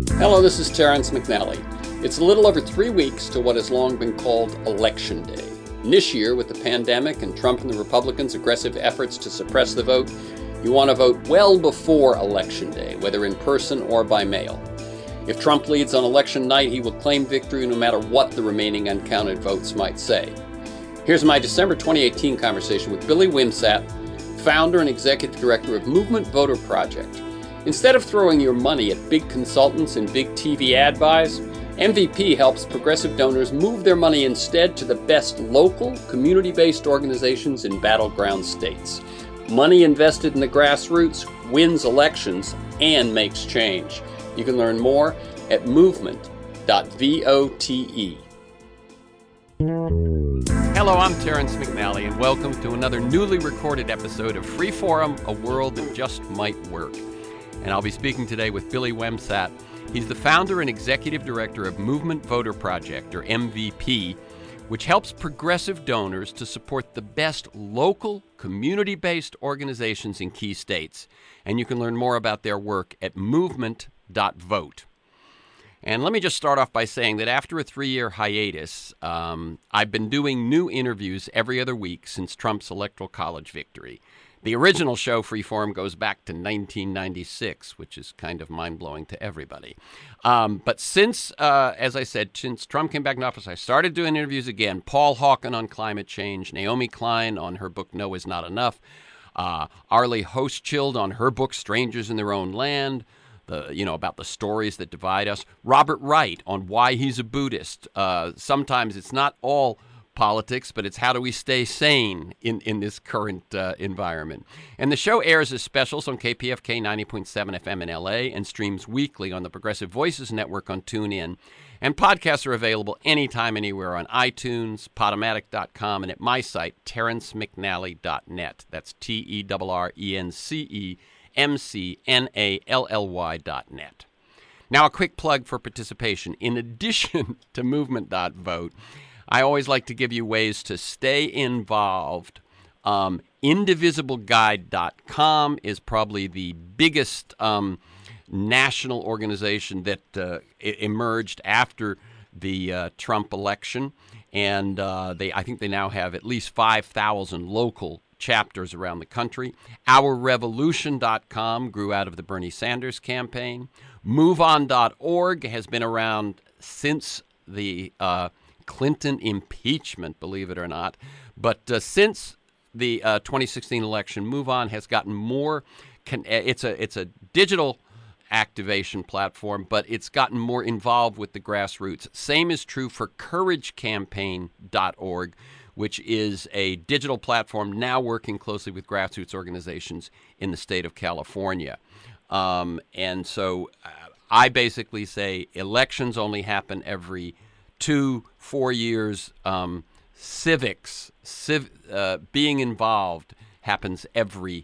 Hello, this is Terrence McNally. It's a little over 3 weeks to what has long been called Election Day. And this year, with the pandemic and Trump and the Republicans' aggressive efforts to suppress the vote, you want to vote well before Election Day, whether in person or by mail. If Trump leads on election night, he will claim victory no matter what the remaining uncounted votes might say. Here's my December 2018 conversation with Billy Wimsatt, founder and executive director of Movement Voter Project. Instead of throwing your money at big consultants and big TV ad buys, MVP helps progressive donors move their money instead to the best local, community-based organizations in battleground states. Money invested in the grassroots wins elections and makes change. You can learn more at movement.vote. Hello, I'm Terrence McNally, and welcome to another newly recorded episode of Freeforum, A World That Just Might Work. And I'll be speaking today with Billy Wimsatt. He's the founder and executive director of Movement Voter Project, or MVP, which helps progressive donors to support the best local, community-based organizations in key states. And you can learn more about their work at movement.vote. And let me just start off by saying that after a 3-year hiatus, I've been doing new interviews every other week since Trump's Electoral College victory. The original show, Freeform, goes back to 1996, which is kind of mind-blowing to everybody. But since, as I said, since Trump came back in office, I started doing interviews again. Paul Hawken on climate change, Naomi Klein on her book No Is Not Enough, Arlie Hochschild on her book Strangers in Their Own Land, about the stories that divide us. Robert Wright on why he's a Buddhist. Sometimes it's not all politics, but it's how do we stay sane in this current environment. And the show airs as specials on KPFK 90.7 FM in LA and streams weekly on the Progressive Voices Network on TuneIn. And podcasts are available anytime, anywhere on iTunes, Podomatic.com, and at my site, terrencemcnally.net. That's TERRENCEMCNALLY.net. Now, a quick plug for participation. In addition to Movement.vote, I always like to give you ways to stay involved. Indivisibleguide.com is probably the biggest national organization that emerged after the Trump election. And I think they now have at least 5,000 local chapters around the country. OurRevolution.com grew out of the Bernie Sanders campaign. MoveOn.org has been around since the Clinton impeachment, believe it or not. But since the 2016 election, MoveOn has gotten more. It's a digital activation platform, but it's gotten more involved with the grassroots. Same is true for CourageCampaign.org, which is a digital platform now working closely with grassroots organizations in the state of California. And so I basically say elections only happen every 2-4 years. Civics, being involved happens every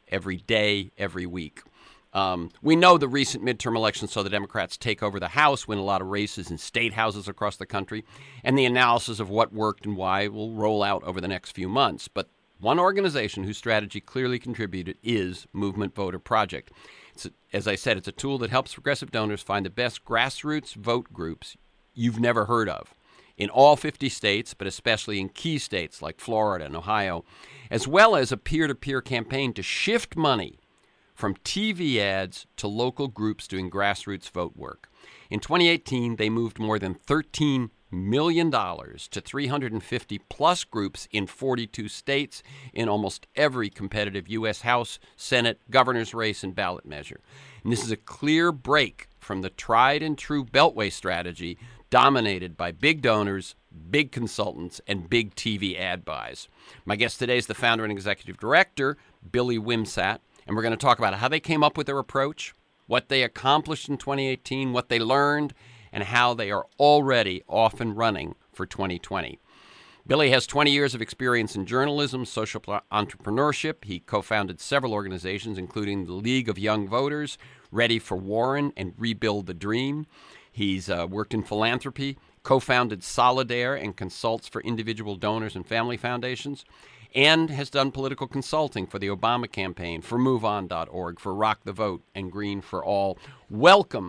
day, every week. We know the recent midterm elections saw the Democrats take over the House, win a lot of races in state houses across the country, and the analysis of what worked and why will roll out over the next few months. But one organization whose strategy clearly contributed is Movement Voter Project. As I said, it's a tool that helps progressive donors find the best grassroots vote groups you've never heard of in all 50 states, but especially in key states like Florida and Ohio, as well as a peer-to-peer campaign to shift money from TV ads to local groups doing grassroots vote work. In 2018, they moved more than $13 million to 350-plus groups in 42 states in almost every competitive U.S. House, Senate, governor's race, and ballot measure. And this is a clear break from the tried-and-true Beltway strategy dominated by big donors, big consultants, and big TV ad buys. My guest today is the founder and executive director, Billy Wimsatt, and we're going to talk about how they came up with their approach, what they accomplished in 2018, what they learned, and how they are already off and running for 2020. Billy has 20 years of experience in journalism, social entrepreneurship. He co-founded several organizations, including the League of Young Voters, Ready for Warren, and Rebuild the Dream. He's worked in philanthropy, co-founded Solidaire, and consults for individual donors and family foundations, and has done political consulting for the Obama campaign, for MoveOn.org, for Rock the Vote, and Green for All. Welcome,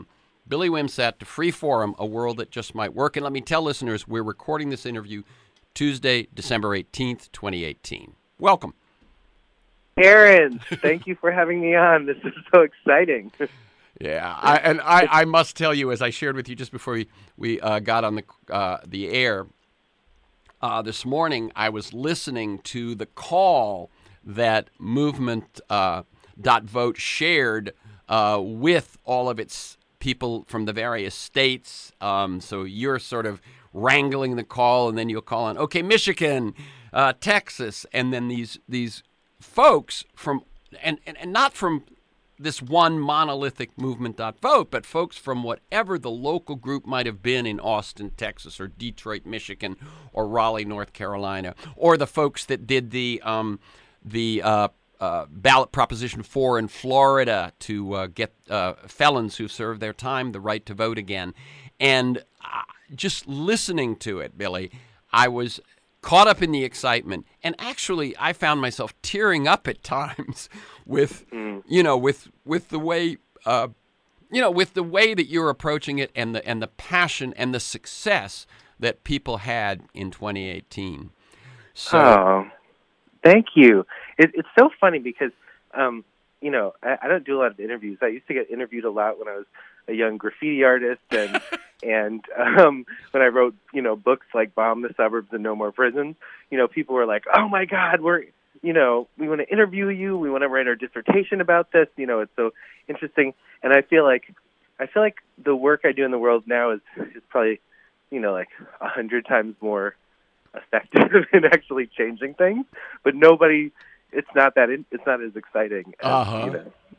Billy Wimsatt to Freeforum, A World That Just Might Work. And let me tell listeners, we're recording this interview Tuesday, December 18th, 2018. Welcome. Aaron, thank you for having me on. This is so exciting. Yeah, I must tell you, as I shared with you just before we got on the air this morning, I was listening to the call that Movement.vote shared with all of its people from the various states. So you're sort of wrangling the call, and then you'll call on, okay, Michigan, Texas, and then these folks from and not from this one monolithic Movement.vote, but folks from whatever the local group might have been in Austin, Texas, or Detroit, Michigan, or Raleigh, North Carolina, or the folks that did the ballot Proposition 4 in Florida to get felons who served their time the right to vote again. And just listening to it, Billy, I was caught up in the excitement, and actually I found myself tearing up at times with with the way with the way that you're approaching it, and the passion and the success that people had in 2018. So thank you. It's so funny because I don't do a lot of interviews. I used to get interviewed a lot when I was a young graffiti artist, and when I wrote books like Bomb the Suburbs and No More Prisons. People were like, "Oh my God, we want to interview you. We want to write our dissertation about this. It's so interesting." And I feel like the work I do in the world now is probably like 100 times more effective in actually changing things. But it's not as exciting as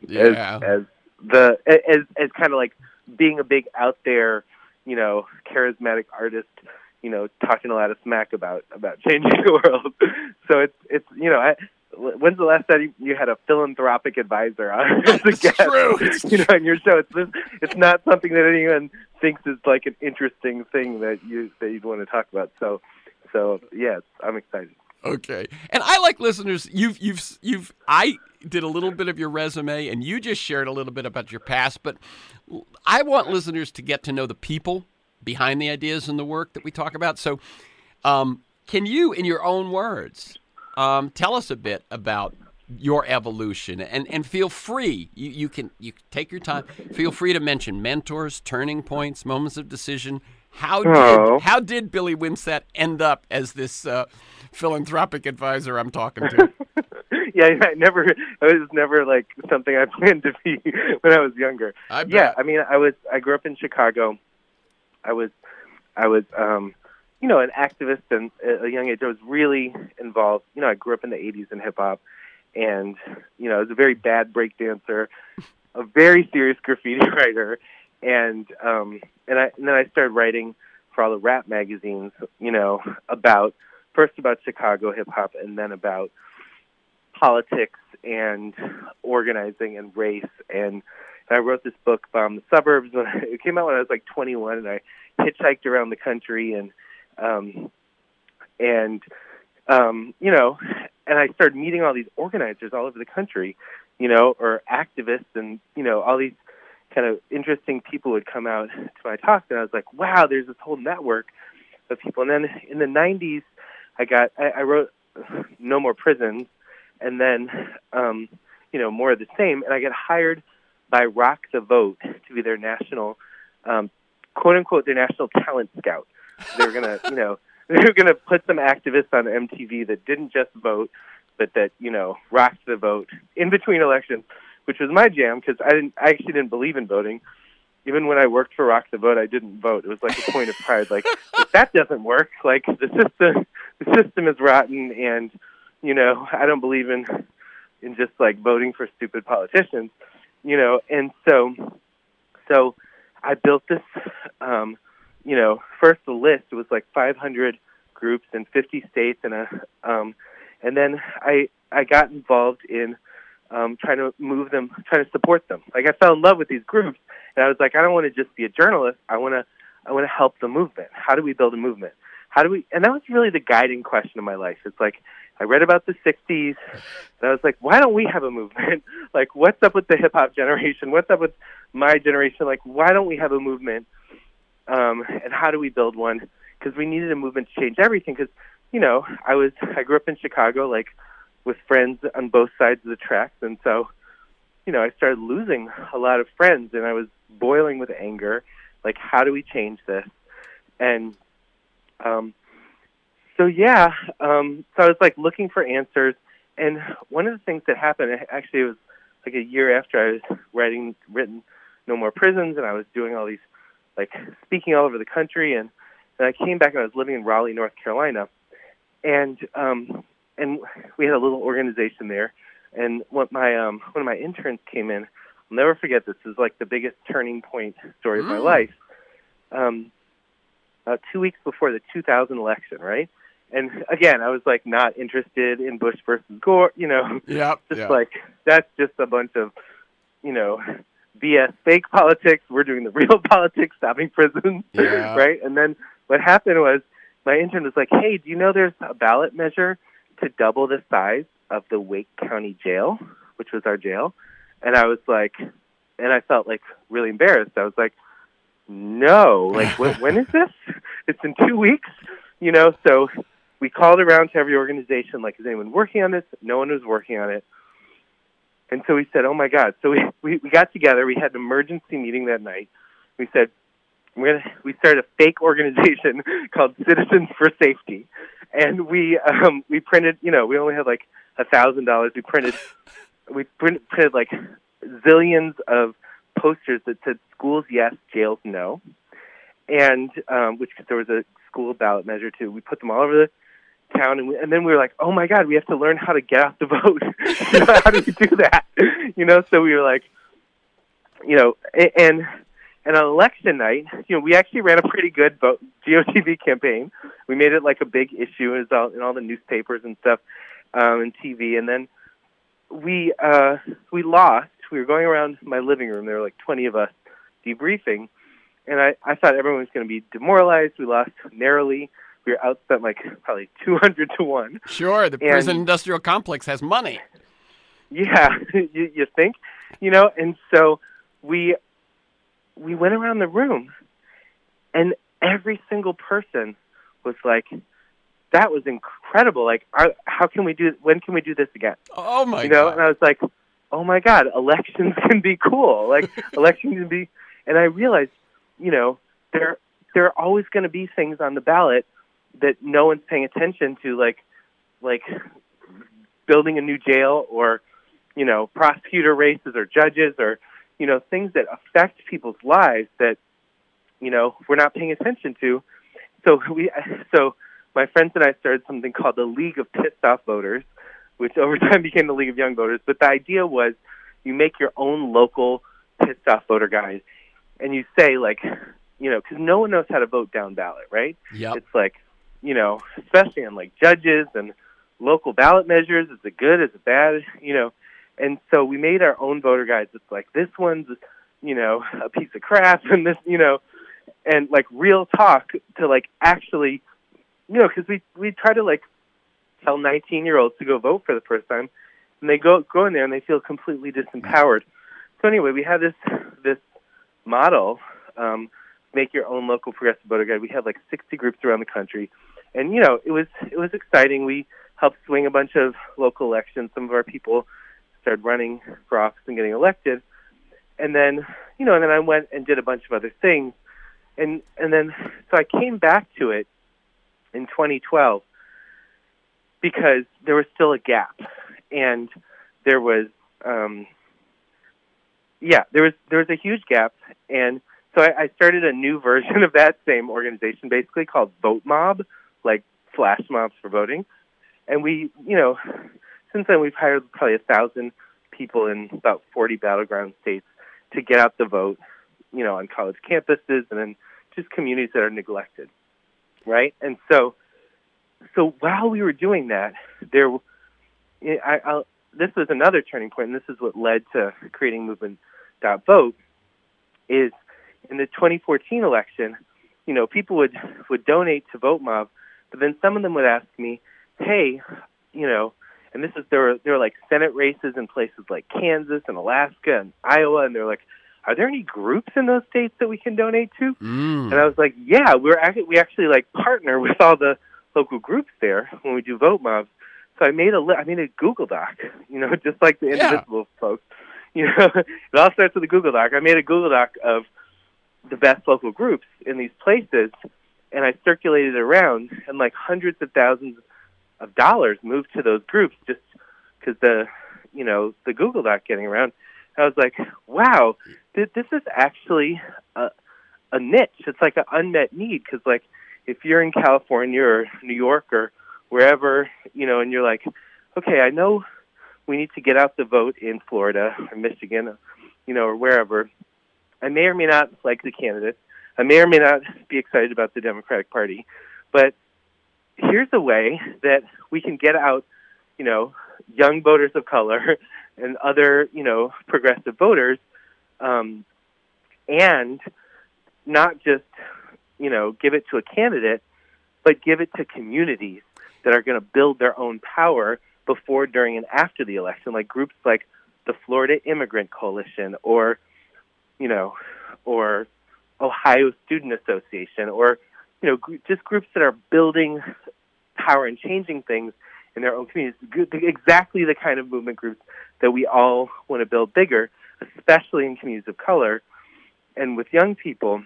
as kind of like being a big out there, charismatic artist, talking a lot of smack about changing the world. So it's when's the last time you had a philanthropic advisor on as a guest? True. On your show? It's not something that anyone thinks is like an interesting thing that you'd want to talk about. So yes, I'm excited. Okay. And I like listeners, I did a little bit of your resume, and you just shared a little bit about your past, but I want listeners to get to know the people behind the ideas and the work that we talk about. So can you, in your own words, tell us a bit about your evolution, and feel free, you can take your time, feel free to mention mentors, turning points, moments of decision. How did Billy Wimsatt end up as this philanthropic advisor I'm talking to? Yeah, it was never like something I planned to be when I was younger. Yeah, I mean, I grew up in Chicago. I was an activist, and at a young age I was really involved. I grew up in the 80s in hip hop, and I was a very bad break dancer, a very serious graffiti writer, and then I started writing for all the rap magazines, about Chicago hip hop, and then about politics and organizing and race. And I wrote this book, Bomb the Suburbs. It came out when I was like 21, and I hitchhiked around the country, and I started meeting all these organizers all over the country, or activists, and all these kind of interesting people would come out to my talks, and I was like, wow, there's this whole network of people. And then in the 90s, I wrote No More Prisons, and then More of the Same, and I got hired by Rock the Vote to be their national, quote unquote, their national talent scout. They were gonna, they were gonna put some activists on MTV that didn't just vote, but that rocked the vote in between elections, which was my jam because I actually didn't believe in voting. Even when I worked for Rock the Vote, I didn't vote. It was like a point of pride. Like, if that doesn't work, like the system is rotten, and I don't believe in just like voting for stupid politicians, And so I built this, first the list. It was like 500 groups in 50 states, and then I got involved in trying to move them, trying to support them. Like, I fell in love with these groups, and I was like, I don't want to just be a journalist. I want to help the movement. How do we build a movement? And that was really the guiding question of my life. It's like, I read about the 60s, and I was like, why don't we have a movement? Like, what's up with the hip-hop generation? What's up with my generation, like, why don't we have a movement, and how do we build one? Because we needed a movement to change everything. Because, I grew up in Chicago, like, with friends on both sides of the tracks, and so, I started losing a lot of friends, and I was boiling with anger. Like, how do we change this? And so I was like looking for answers. And one of the things that happened, actually, it was like a year after I was written No More Prisons, and I was doing all these, like, speaking all over the country, and I came back and I was living in Raleigh, North Carolina, and we had a little organization there, and one of my interns came in. I'll never forget this. This is like the biggest turning point story of my life. 2 weeks before the 2000 election, right? And again, I was like not interested in Bush versus Gore, like that's just a bunch of, BS fake politics. We're doing the real politics, stopping prisons, right? And then what happened was my intern was like, hey, do you know there's a ballot measure to double the size of the Wake County Jail, which was our jail? And I was like, and I felt like really embarrassed. I was like, no, like when is this? It's in 2 weeks, so we called around to every organization, like, is anyone working on this? No one was working on it. And so we said, oh my God. So we got together, we had an emergency meeting that night. We said, we started a fake organization called Citizens for Safety. And we printed, we only had like $1,000. We printed like zillions of posters that said schools yes, jails no, and which there was a school ballot measure too. We put them all over the town, and then we were like, oh my God, we have to learn how to get out the vote. How do we do that? So we were like, and on election night, we actually ran a pretty good GOTV campaign. We made it like a big issue. It was in all the newspapers and stuff, and TV, and then we lost. We were going around my living room. There were like 20 of us debriefing, and I thought everyone was going to be demoralized. We lost narrowly. We were outspent like probably 200 to 1. Sure, the prison industrial complex has money. Yeah, you think, and so we went around the room, and every single person was like, that was incredible. Like, how can we do? When can we do this again? Oh my God! And I was like, oh my God, elections can be cool. Like, elections can be. And I realized, there are always going to be things on the ballot that no one's paying attention to, like building a new jail, or prosecutor races, or judges, or things that affect people's lives that we're not paying attention to. So my friends and I started something called the League of Pissed Off Voters, which over time became the League of Young Voters. But the idea was you make your own local pissed off voter guide, and you say, like, because no one knows how to vote down ballot, right? Yep. It's like, especially on like judges and local ballot measures, is it good, is it bad, And so we made our own voter guides. It's like, this one's, a piece of crap, and this, and like real talk to like actually, because we try to like tell 19-year-olds to go vote for the first time, and they go in there and they feel completely disempowered. So anyway, we had this model, make your own local progressive voter guide. We had like 60 groups around the country, and it was exciting. We helped swing a bunch of local elections. Some of our people started running for office and getting elected, and then and then I went and did a bunch of other things, and then so I came back to it in 2012 because there was still a gap, and there was there was a huge gap, and so I started a new version of that same organization, basically called Vote Mob, like flash mobs for voting. And we, since then we've hired probably 1,000 people in about 40 battleground states to get out the vote, on college campuses and in just communities that are neglected, right? And so while we were doing that, this was another turning point, and this is what led to creating Movement.vote, is in the 2014 election, people would donate to Vote Mob, but then some of them would ask me, hey, and there were like Senate races in places like Kansas and Alaska and Iowa, and they're like, are there any groups in those states that we can donate to? Mm. And I was like, yeah, we actually like partner with all the local groups there when we do vote mobs. So I made a Google Doc, just like the Yeah. Indivisible folks. It all starts with a Google Doc. I made a Google Doc of the best local groups in these places, and I circulated it around, and like hundreds of thousands of dollars moved to those groups just because the Google Doc getting around. I was like, wow, this is actually a niche. It's like an unmet need because, like, if you're in California or New York or wherever, and you're like, okay, I know we need to get out the vote in Florida or Michigan, or wherever. I may or may not like the candidate. I may or may not be excited about the Democratic Party. But here's a way that we can get out, young voters of color and other, progressive voters, and not just, give it to a candidate, but give it to communities that are going to build their own power before, during, and after the election, like groups like the Florida Immigrant Coalition or Ohio Student Association or, just groups that are building power and changing things in their own communities. Exactly the kind of movement groups that we all want to build bigger, especially in communities of color and with young people.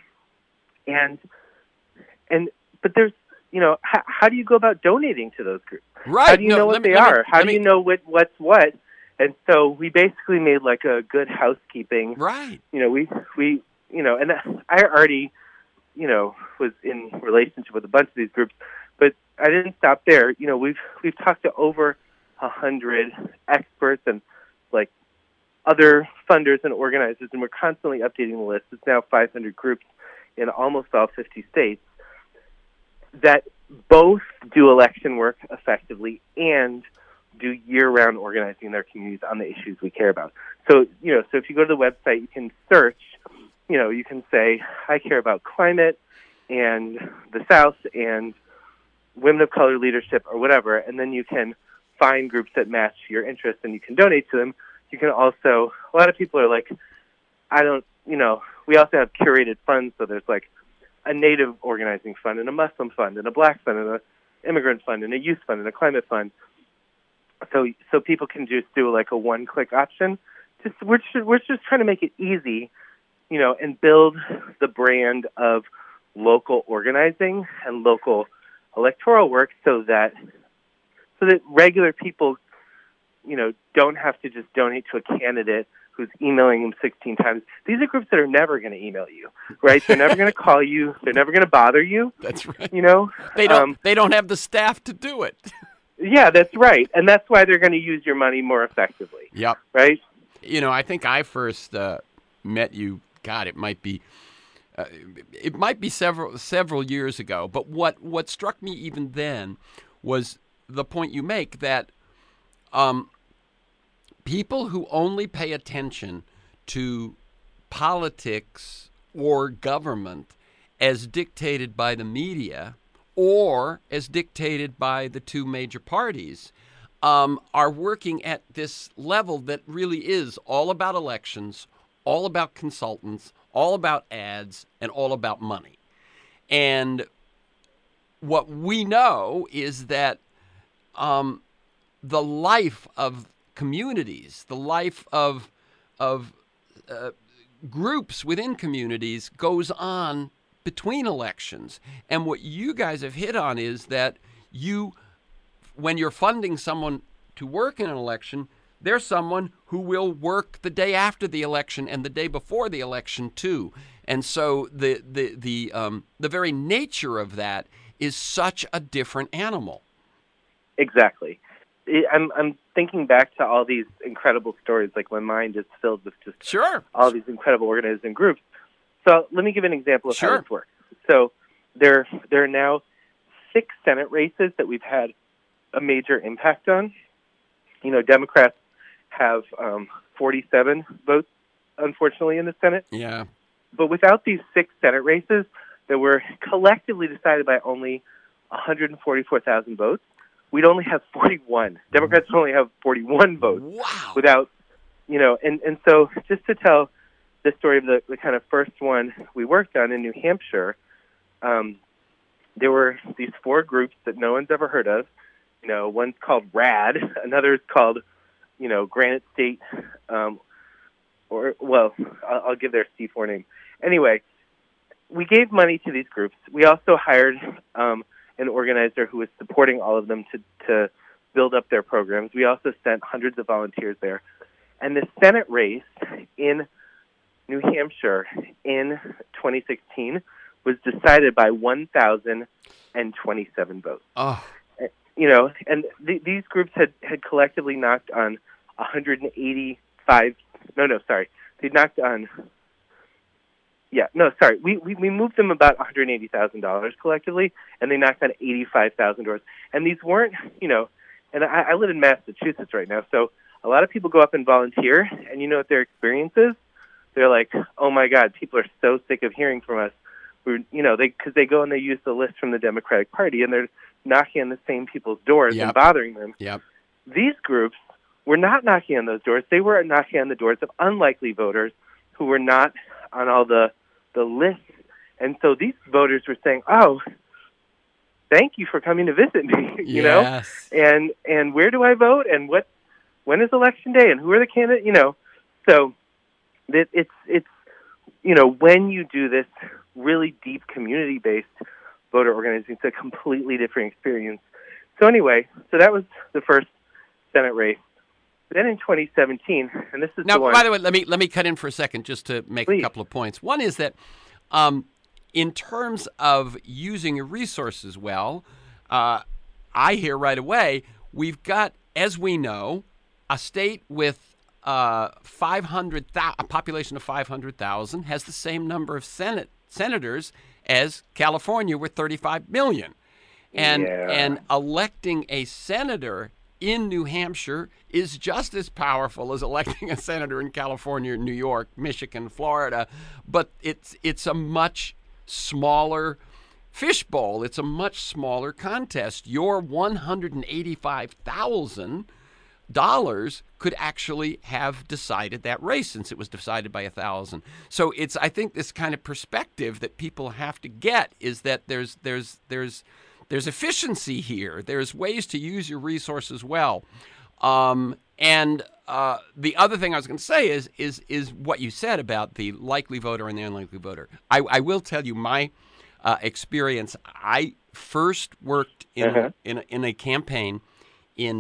But there's, how do you go about donating to those groups? Right. How do you know what they are? How do you know what's what? And so we basically made like a good housekeeping. Right. We and I already, was in relationship with a bunch of these groups, but I didn't stop there. We've talked to over 100 experts and like other funders and organizers, and we're constantly updating the list. It's now 500 groups in almost all 50 states that both do election work effectively and do year-round organizing in their communities on the issues we care about. So, so if you go to the website, you can search, you can say, I care about climate and the South and women of color leadership or whatever, and then you can find groups that match your interests and you can donate to them. You can also, a lot of people are like, we also have curated funds, so there's like a Native organizing fund and a Muslim fund and a Black fund and an immigrant fund and a youth fund and a climate fund. So people can just do like a one-click option. We're just trying to make it easy, and build the brand of local organizing and local electoral work so that regular people, don't have to just donate to a candidate who's emailing them 16 times. These are groups that are never going to email you, right? They're never going to call you. They're never going to bother you. That's right. They don't have the staff to do it. Yeah, that's right. And that's why they're going to use your money more effectively. Yep. Right? I think I first met you, God, it might be several years ago. But what struck me even then was the point you make that people who only pay attention to politics or government as dictated by the media or as dictated by the two major parties are working at this level that really is all about elections, all about consultants, all about ads, and all about money. And what we know is that the life of communities, the life of groups within communities goes on between elections. And what you guys have hit on is that when you're funding someone to work in an election, there's someone who will work the day after the election and the day before the election too. And so the very nature of that is such a different animal. Exactly. I'm thinking back to all these incredible stories. Like my mind is filled with just all these incredible organizing groups. So let me give an example of how this works. So there are now 6 Senate races that we've had a major impact on. Democrats have 47 votes, unfortunately, in the Senate. Yeah. But without these 6 Senate races that were collectively decided by only 144,000 votes, we'd only have 41. Democrats only have 41 votes. Wow. Without, and so just to tell the story of the kind of first one we worked on in New Hampshire. There were these 4 groups that no one's ever heard of. You know, one's called RAD, another is called, you know, Granite State, I'll give their C4 name. Anyway, we gave money to these groups. We also hired an organizer who was supporting all of them to build up their programs. We also sent hundreds of volunteers there. And the Senate race in New Hampshire in 2016 was decided by 1,027 votes. Oh. You know, and these groups had collectively knocked on 185. They knocked on. Yeah, no, sorry. We moved them about $180,000 collectively, and they knocked on 85,000 doors. And these weren't, you know, and I live in Massachusetts right now, so a lot of people go up and volunteer, and you know what their experience is? They're like, oh my God, people are so sick of hearing from us. You know, because they go and they use the list from the Democratic Party, and they're knocking on the same people's doors and bothering them. Yep. These groups were not knocking on those doors. They were knocking on the doors of unlikely voters who were not on all the lists. And so these voters were saying, oh, thank you for coming to visit me, you know? And where do I vote? And when is election day? And who are the candidates? You know, so it's you know, when you do this really deep community-based voter organizing, it's a completely different experience. So anyway, that was the first Senate race. Then in 2017, and this is now, the one. By the way, let me cut in for a second just to make a couple of points. One is that in terms of using your resources well, I hear right away we've got, as we know, a state with a population of 500,000 has the same number of senators as California with 35 million. And electing a senator in New Hampshire is just as powerful as electing a senator in California, New York, Michigan, Florida, but it's a much smaller fishbowl. It's a much smaller contest. Your $185,000 could actually have decided that race, since it was decided by 1,000. So I think this kind of perspective that people have to get is that there's efficiency here. There's ways to use your resources well. And the other thing I was going to say is what you said about the likely voter and the unlikely voter. I will tell you my experience. I first worked in a campaign in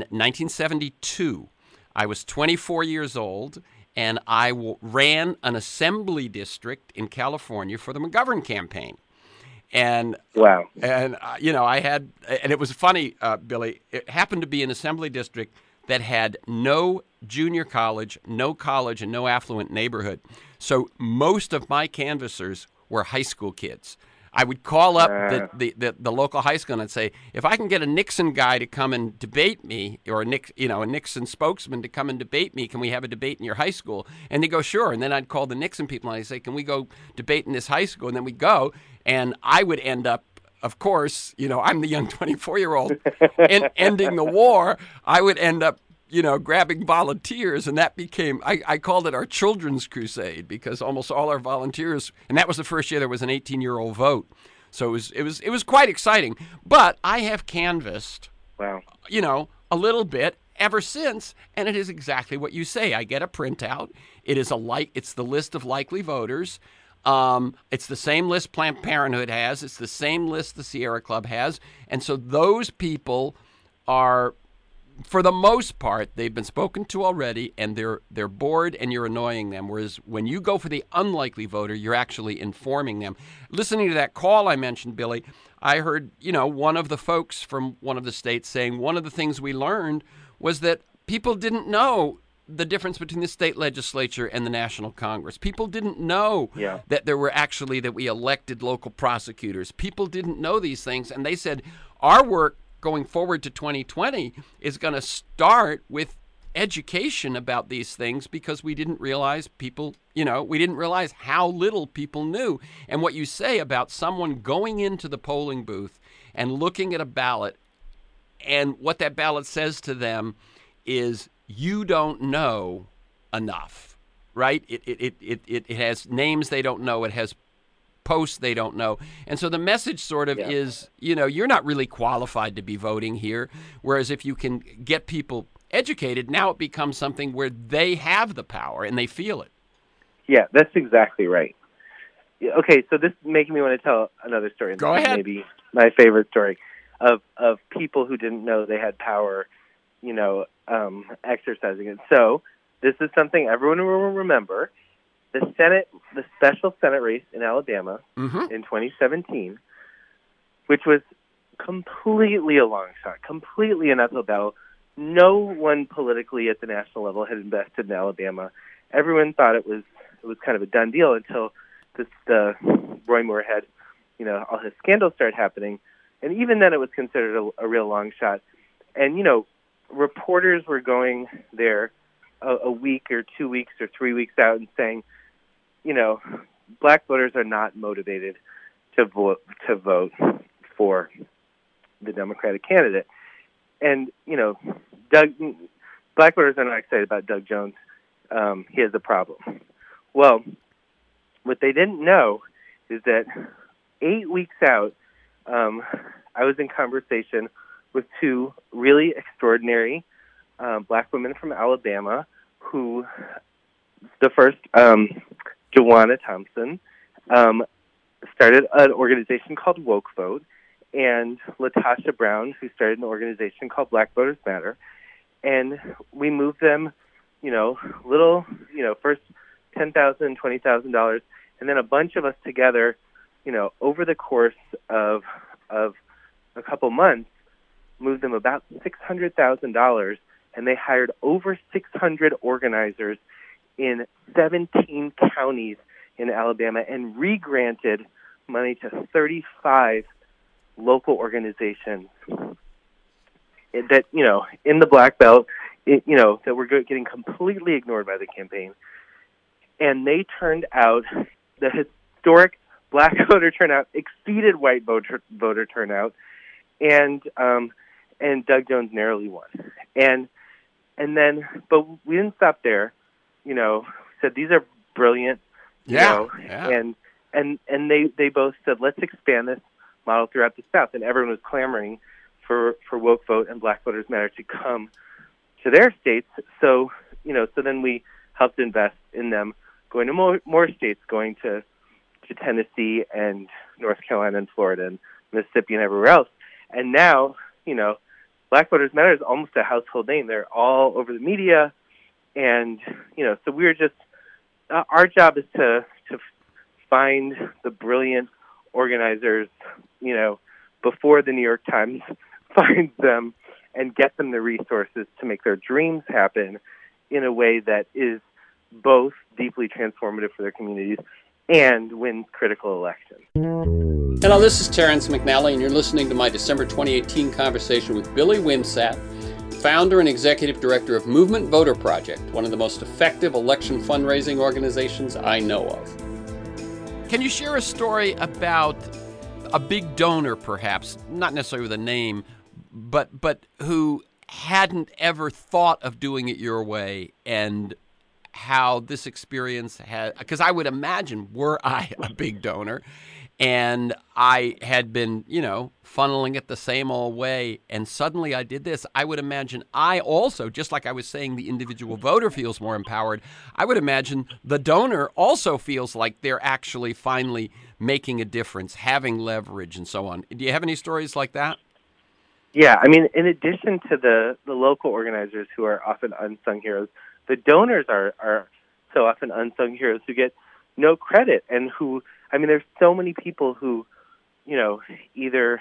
1972. I was 24 years old, and I ran an assembly district in California for the McGovern campaign. And wow. And you know, and it was funny, Billy. It happened to be an assembly district that had no junior college, no college, and no affluent neighborhood. So most of my canvassers were high school kids. I would call up the local high school and I'd say, if I can get a Nixon guy to come and debate me, or a Nixon spokesman to come and debate me, can we have a debate in your high school? And they go, sure. And then I'd call the Nixon people and I'd say, can we go debate in this high school? And then we'd go, and I would end up, of course, you know, I'm the young 24-year-old, ending the war. I would end up, you know, grabbing volunteers, and that became, I called it our children's crusade, because almost all our volunteers, and that was the first year there was an 18-year-old vote. So it was quite exciting. But I have canvassed, you know, a little bit ever since, and it is exactly what you say. I get a printout. It's the list of likely voters. It's the same list Planned Parenthood has. It's the same list the Sierra Club has. And so those people are, for the most part, they've been spoken to already, and they're bored, and you're annoying them. Whereas when you go for the unlikely voter, you're actually informing them. Listening to that call I mentioned, Billy, I heard, you know, one of the folks from one of the states saying one of the things we learned was that people didn't know the difference between the state legislature and the National Congress. People didn't know that that we elected local prosecutors. People didn't know these things, and they said our work going forward to 2020 is going to start with education about these things, because we didn't realize how little people knew. And what you say about someone going into the polling booth and looking at a ballot, and what that ballot says to them is, you don't know enough. right? It has names they don't know. It has posts they don't know. And so the message sort of Yeah. is, you're not really qualified to be voting here. Whereas if you can get people educated, now it becomes something where they have the power and they feel it. Yeah, that's exactly right. Yeah, okay, so this is making me want to tell another story. And Go this is ahead. maybe my favorite story of people who didn't know they had power, exercising it. So this is something everyone will remember. The special Senate race in Alabama in 2017, which was completely a long shot, completely an uphill battle. No one politically at the national level had invested in Alabama. Everyone thought it was kind of a done deal until Roy Moore had, all his scandals started happening, and even then it was considered a real long shot. And reporters were going there a week or 2 weeks or 3 weeks out and saying, black voters are not motivated to vote for the Democratic candidate. And, black voters are not excited about Doug Jones. He has a problem. Well, what they didn't know is that 8 weeks out, I was in conversation with two really extraordinary black women from Alabama who, the first, Joanna Thompson, started an organization called Woke Vote, and Latasha Brown, who started an organization called Black Voters Matter. And we moved them, first $10,000, $20,000, and then a bunch of us together, over the course of a couple months, moved them about $600,000, and they hired over 600 organizers in 17 counties in Alabama and re-granted money to 35 local organizations that, in the Black Belt, that were getting completely ignored by the campaign. And they turned out, the historic black voter turnout exceeded white voter turnout, and Doug Jones narrowly won. And then, but we didn't stop there. Said these are brilliant. Yeah. And they both said, let's expand this model throughout the South, and everyone was clamoring for Woke Vote and Black Voters Matter to come to their states. So then we helped invest in them, going to more states, going to Tennessee and North Carolina and Florida and Mississippi and everywhere else. And now, Black Voters Matter is almost a household name. They're all over the media, and so we're just our job is to find the brilliant organizers, before the New York Times finds them, and get them the resources to make their dreams happen in a way that is both deeply transformative for their communities and wins critical elections. Hello, this is Terrence McNally, and you're listening to my December 2018 conversation with Billy Winsat, founder and executive director of Movement Voter Project, one of the most effective election fundraising organizations I know of. Can you share a story about a big donor, perhaps, not necessarily with a name, but who hadn't ever thought of doing it your way, and how this experience had, because I would imagine, were I a big donor and I had been, funneling it the same old way, and suddenly I did this, I would imagine I also, just like I was saying the individual voter feels more empowered, I would imagine the donor also feels like they're actually finally making a difference, having leverage, and so on. Do you have any stories like that? Yeah, I mean, in addition to the local organizers who are often unsung heroes, the donors are so often unsung heroes who get no credit, and who, I mean, there's so many people who, either,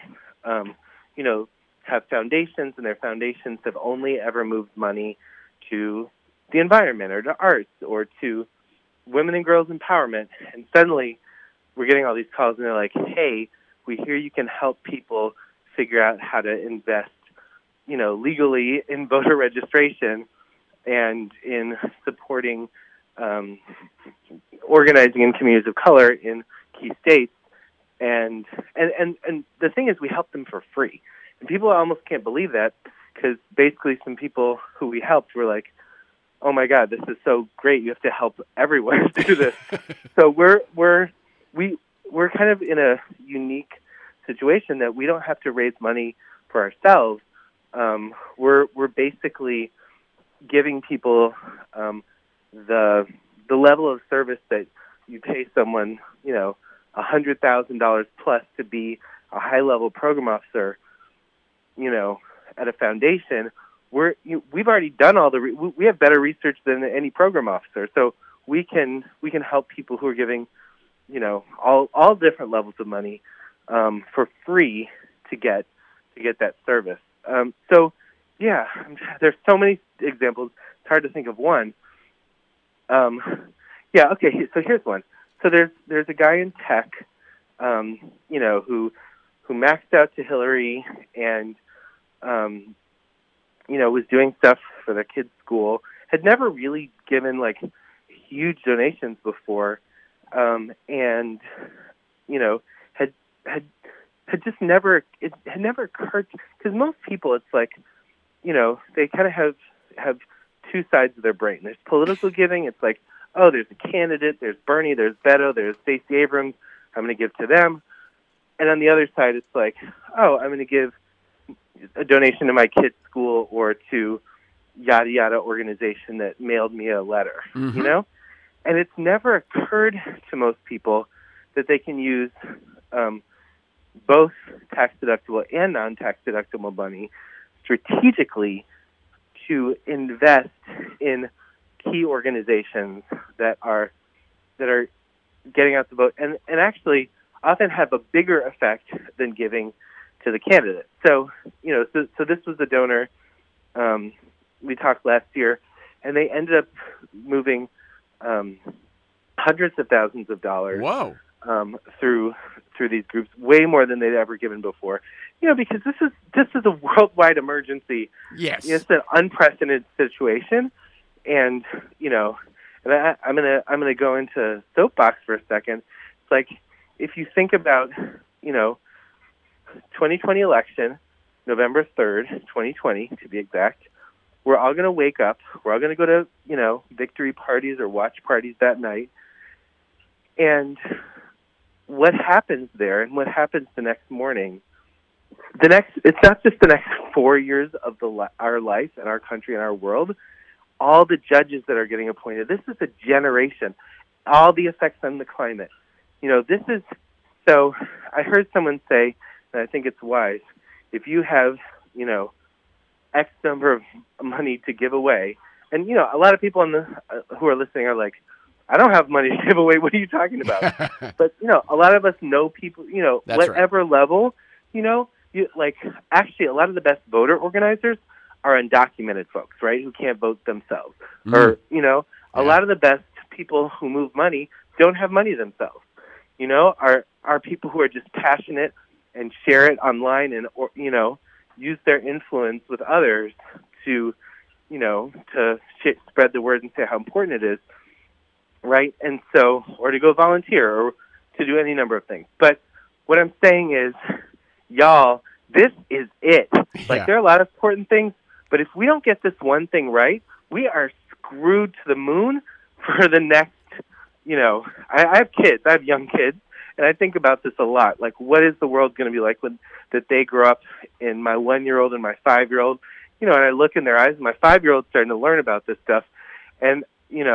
have foundations, and their foundations have only ever moved money to the environment or to arts or to women and girls empowerment, and suddenly we're getting all these calls, and they're like, hey, we hear you can help people figure out how to invest, legally in voter registration and in supporting organizing in communities of color in key states. And the thing is, we help them for free. And people almost can't believe that, because basically some people who we helped were like, oh my God, this is so great. You have to help everyone do this. So we're kind of in a unique situation that we don't have to raise money for ourselves. We're basically giving people the level of service that you pay someone, $100,000 plus to be a high-level program officer, at a foundation. We've already done we have better research than any program officer, so we can help people who are giving, all different levels of money for free to get that service. So, yeah, there's so many examples. It's hard to think of one. Yeah, okay. So here's one. So there's a guy in tech, who maxed out to Hillary and, was doing stuff for the kids' school. Had never really given huge donations before, and had just never occurred, because most people it's they kind of have two sides of their brain. There's political giving. It's like, oh, there's a candidate, there's Bernie, there's Beto, there's Stacey Abrams, I'm going to give to them. And on the other side, it's like, oh, I'm going to give a donation to my kid's school or to yada yada organization that mailed me a letter, And it's never occurred to most people that they can use both tax-deductible and non-tax-deductible money strategically to invest in key organizations that are getting out the vote and actually often have a bigger effect than giving to the candidate. So, so this was a donor we talked last year, and they ended up moving hundreds of thousands of dollars. Whoa. Through these groups, way more than they'd ever given before. Because this is a worldwide emergency. Yes, it's an unprecedented situation, and and I'm gonna go into soapbox for a second. It's like, if you think about 2020 election, November 3rd, 2020 to be exact, we're all gonna wake up. We're all gonna go to victory parties or watch parties that night, and what happens there and what happens the next morning, it's not just the next 4 years of our life and our country and our world, all the judges that are getting appointed, this is a generation, all the effects on the climate. So I heard someone say, and I think it's wise, if you have, X number of money to give away, and, a lot of people who are listening are like, I don't have money to give away. What are you talking about? But, a lot of us know people, That's whatever right. level, actually a lot of the best voter organizers are undocumented folks, right, who can't vote themselves. Or, a lot of the best people who move money don't have money themselves, are people who are just passionate and share it online and, use their influence with others to, to spread the word and say how important it is. Right, and so, or to go volunteer, or to do any number of things. But what I'm saying is, y'all, this is it. There are a lot of important things, but if we don't get this one thing right, we are screwed to the moon for the next, I have kids, I have young kids, and I think about this a lot. Like, what is the world going to be like that they grow up in, my 1-year-old and my 5-year-old, and I look in their eyes, and my 5-year-old's starting to learn about this stuff, and,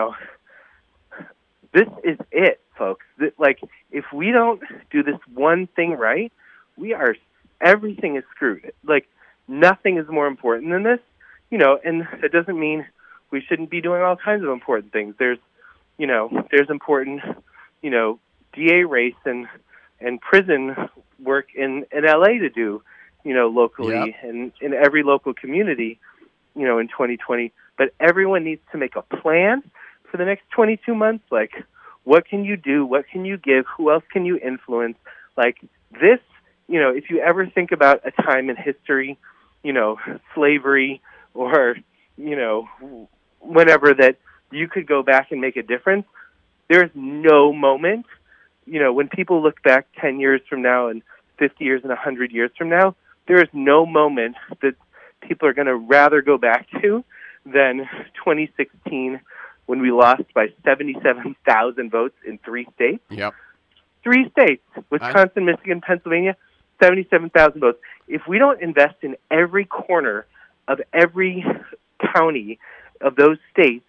this is it, folks. If we don't do this one thing right, everything is screwed. Nothing is more important than this, and it doesn't mean we shouldn't be doing all kinds of important things. There's important, DA race and prison work in LA to do, locally and in every local community, in 2020. But everyone needs to make a plan for the next 22 months. What can you do? What can you give? Who else can you influence? This, if you ever think about a time in history, slavery or, whenever that you could go back and make a difference, there's no moment, when people look back 10 years from now and 50 years and 100 years from now, there is no moment that people are going to rather go back to than 2016 when we lost by 77,000 votes in 3 states. Yep. 3 states, Wisconsin, Michigan, Pennsylvania, 77,000 votes. If we don't invest in every corner of every county of those states,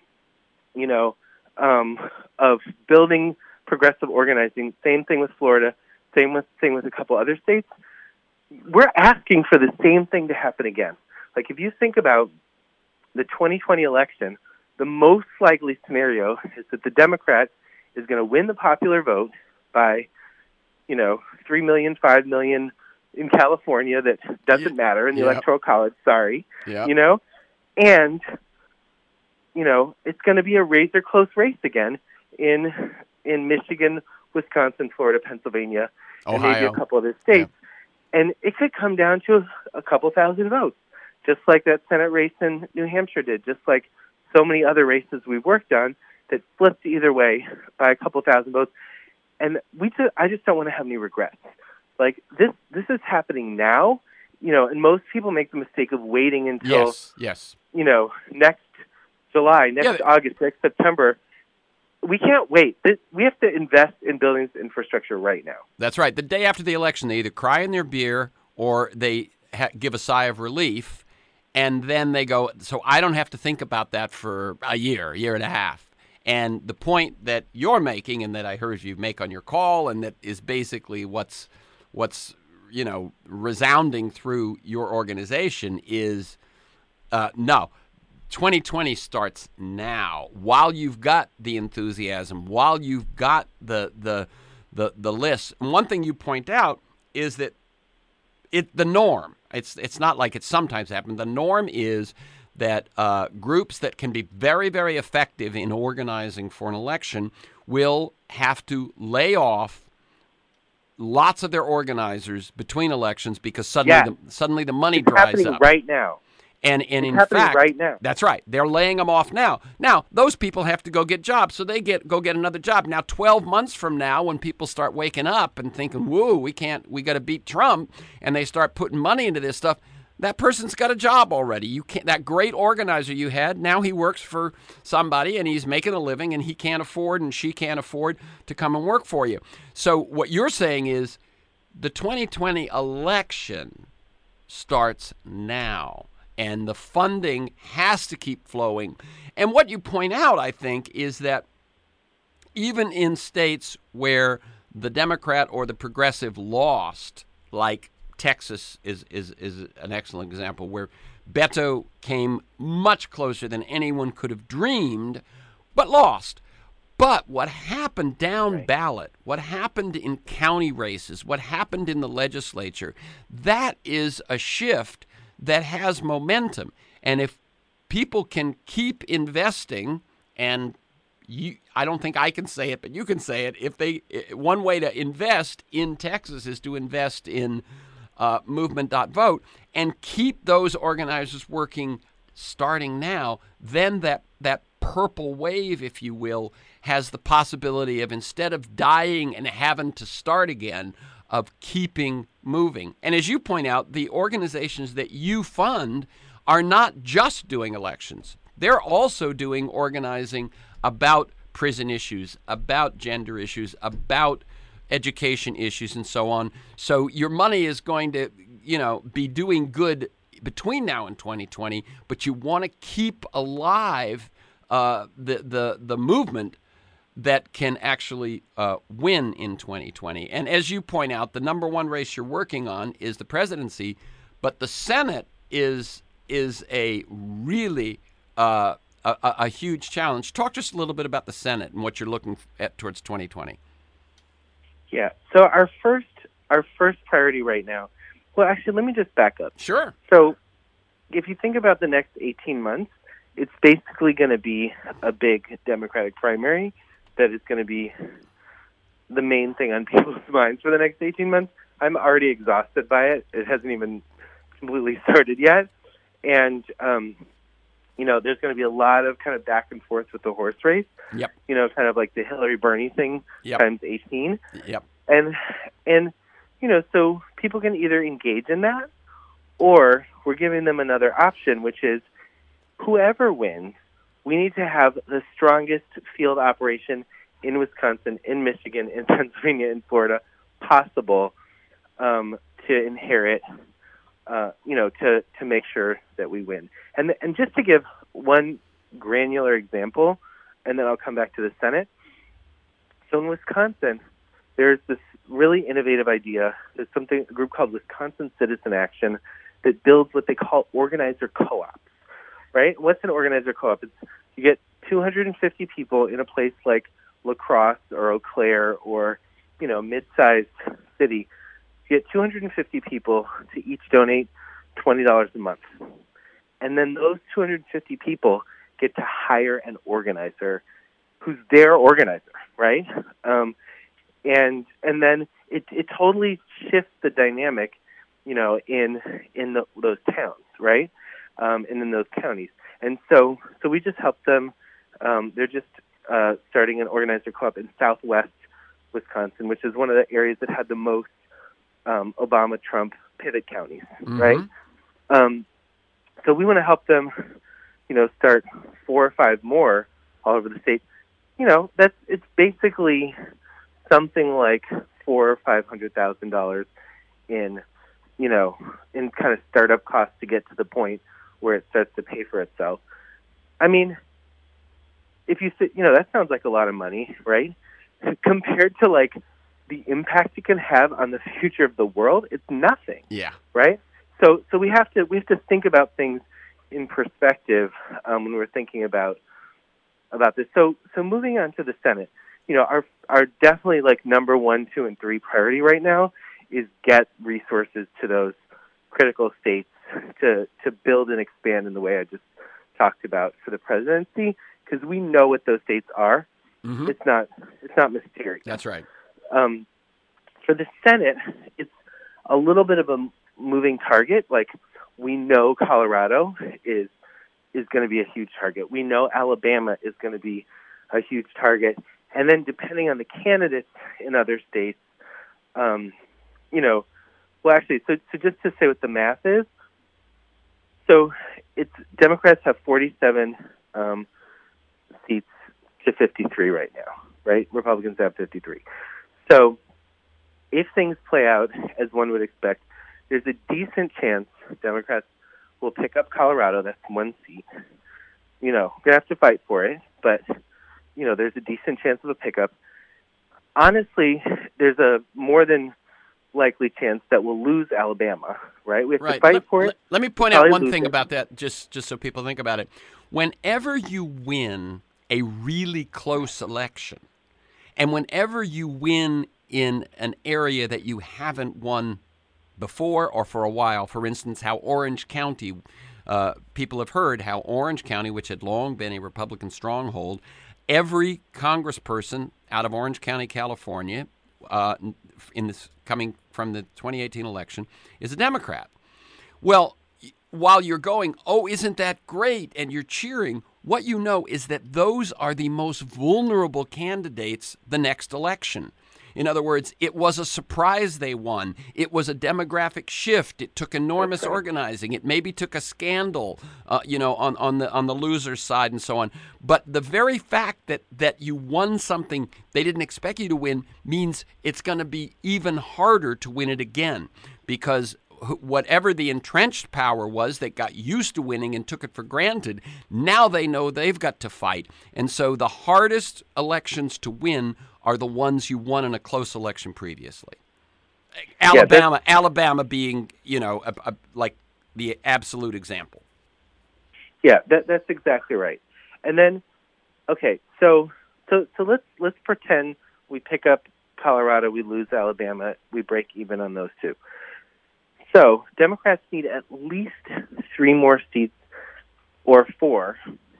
of building progressive organizing, same thing with Florida, same thing with a couple other states, we're asking for the same thing to happen again. Like, if you think about the 2020 election, the most likely scenario is that the Democrat is going to win the popular vote by, 3 million, 5 million in California. That doesn't matter in the Electoral College. Sorry. Yep. And, it's going to be a razor-close race again in Michigan, Wisconsin, Florida, Pennsylvania, Ohio, and maybe a couple other states. Yeah. And it could come down to a couple thousand votes, just like that Senate race in New Hampshire did, just like so many other races we've worked on that flipped either way by a couple thousand votes. And I just don't want to have any regrets. Like, this is happening now, and most people make the mistake of waiting until, next July, next August, next September. We can't wait. We have to invest in buildings infrastructure right now. That's right. The day after the election, they either cry in their beer or they give a sigh of relief, and then they go, so I don't have to think about that for a year and a half. And the point that you're making, and that I heard you make on your call, and that is basically what's resounding through your organization is, no. 2020 starts now, while you've got the enthusiasm, while you've got the list. And one thing you point out is that the norm. It's not like it sometimes happens. The norm is that groups that can be very, very effective in organizing for an election will have to lay off lots of their organizers between elections because suddenly the money dries up. It's happening right now. And in fact, right now. That's right. They're laying them off now. Now, those people have to go get jobs, so they go get another job. Now, 12 months from now, when people start waking up and thinking, "Whoa, we got to beat Trump," and they start putting money into this stuff, that person's got a job already. You can't. That great organizer you had, now he works for somebody and he's making a living, and he can't afford and she can't afford to come and work for you. So what you're saying is, the 2020 election starts now. And the funding has to keep flowing. And what you point out, I think, is that even in states where the Democrat or the progressive lost, like Texas is an excellent example, where Beto came much closer than anyone could have dreamed, but lost. But what happened down ballot, what happened in county races, what happened in the legislature, that is a shift that has momentum. And if people can keep investing, and I don't think I can say it, but you can say it, one way to invest in Texas is to invest in movement.vote and keep those organizers working starting now, then that purple wave, if you will, has the possibility of, instead of dying and having to start again, of keeping moving. And as you point out, the organizations that you fund are not just doing elections. They're also doing organizing about prison issues, about gender issues, about education issues, and so on. So your money is going to, be doing good between now and 2020, but you want to keep alive the movement that can actually win in 2020. And as you point out, the number one race you're working on is the presidency, but the Senate is a really a huge challenge. Talk just a little bit about the Senate and what you're looking at towards 2020. Yeah. So our first priority right now. Well, actually, let me just back up. Sure. So if you think about the next 18 months, it's basically going to be a big Democratic primary that is going to be the main thing on people's minds for the next 18 months. I'm already exhausted by it. It hasn't even completely started yet. And, there's going to be a lot of kind of back and forth with the horse race. Yep. Kind of like the Hillary-Bernie thing times 18. Yep. And so people can either engage in that, or we're giving them another option, which is, whoever wins, we need to have the strongest field operation in Wisconsin, in Michigan, in Pennsylvania, in Florida possible to inherit, to make sure that we win. And just to give one granular example, and then I'll come back to the Senate. So in Wisconsin, there's this really innovative idea. There's a group called Wisconsin Citizen Action that builds what they call organizer co-ops, right? What's an organizer co-op? It's you get 250 people in a place like La Crosse or Eau Claire or, mid-sized city. You get 250 people to each donate $20 a month. And then those 250 people get to hire an organizer who's their organizer, right? And then it totally shifts the dynamic, in those towns, right? And in those counties. And so we just help them. They're just starting an organizer co-op in Southwest Wisconsin, which is one of the areas that had the most Obama-Trump pivot counties, right? So we want to help them, start 4 or 5 more all over the state. It's basically something like $400,000 or $500,000 in kind of startup costs to get to the point where it starts to pay for itself. I mean, if you say, that sounds like a lot of money, right? Compared to like the impact it can have on the future of the world, it's nothing. Yeah. Right? So we have to think about things in perspective when we're thinking about this. So moving on to the Senate, our definitely like number 1, 2, and 3 priority right now is get resources to those critical states to build and expand in the way I just talked about for the presidency, because we know what those states are. Mm-hmm. It's not mysterious. That's right. For the Senate, it's a little bit of a moving target. Like, we know Colorado is going to be a huge target. We know Alabama is going to be a huge target. And then depending on the candidates in other states, so just to say what the math is, so it's Democrats have 47 seats to 53 right now, right? Republicans have 53. So if things play out as one would expect, there's a decent chance Democrats will pick up Colorado. That's 1 seat. Going to have to fight for it, but, there's a decent chance of a pickup. Honestly, there's a more than likely chance that we'll lose Alabama, right? We have to fight for it. Let me point out one thing about that, just so people think about it. Whenever you win a really close election, and whenever you win in an area that you haven't won before or for a while, for instance, how Orange County, people have heard how Orange County, which had long been a Republican stronghold, every congressperson out of Orange County, California, coming from the 2018 election, is a Democrat. Well, while you're going, oh, isn't that great, and you're cheering, what you know is that those are the most vulnerable candidates the next election. In other words, it was a surprise they won. It was a demographic shift. It took enormous organizing. It maybe took a scandal, on the loser's side and so on. But the very fact that you won something they didn't expect you to win means it's going to be even harder to win it again, because whatever the entrenched power was that got used to winning and took it for granted, now they know they've got to fight. And so the hardest elections to win are the ones you won in a close election previously. Alabama being, like the absolute example. Yeah, that's exactly right. And then, okay, so let's pretend we pick up Colorado, we lose Alabama, we break even on those 2. So Democrats need at least 3 more seats or 4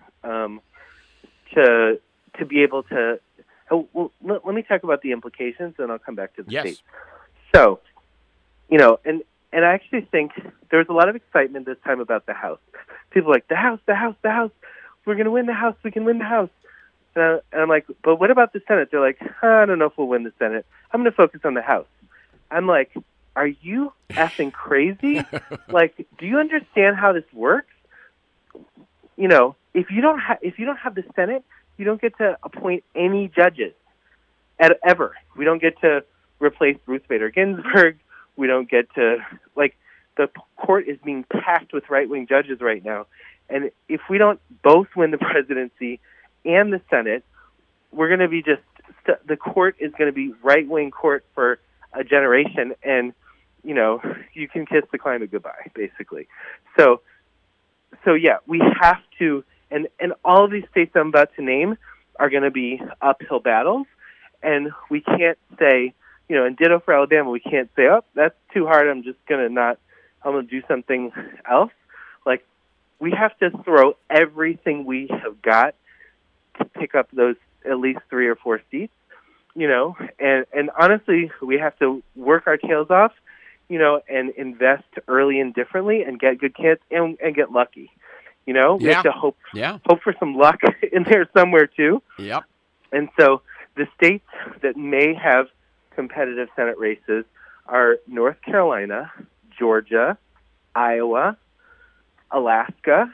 to be able to. Well, let me talk about the implications, and I'll come back to the state. So, and I actually think there's a lot of excitement this time about the House. People are like, the House. We're going to win the House. We can win the House. And I'm like, but what about the Senate? They're like, I don't know if we'll win the Senate. I'm going to focus on the House. I'm like, are you effing crazy? Like, do you understand how this works? if you don't have the Senate, you don't get to appoint any judges ever. We don't get to replace Ruth Bader Ginsburg. We don't get to, the court is being packed with right-wing judges right now. And if we don't both win the presidency and the Senate, we're going to be the court is going to be right-wing court for a generation. And, you can kiss the climate goodbye, basically. So yeah, we have to, and all of these states I'm about to name are going to be uphill battles. And we can't say, and ditto for Alabama, we can't say, oh, that's too hard, I'm going to do something else. We have to throw everything we have got to pick up those at least 3 or 4 seats, and honestly, we have to work our tails off, and invest early and differently and get good kids and get lucky. We have to hope for some luck in there somewhere too. Yep. And so the states that may have competitive Senate races are North Carolina, Georgia, Iowa, Alaska,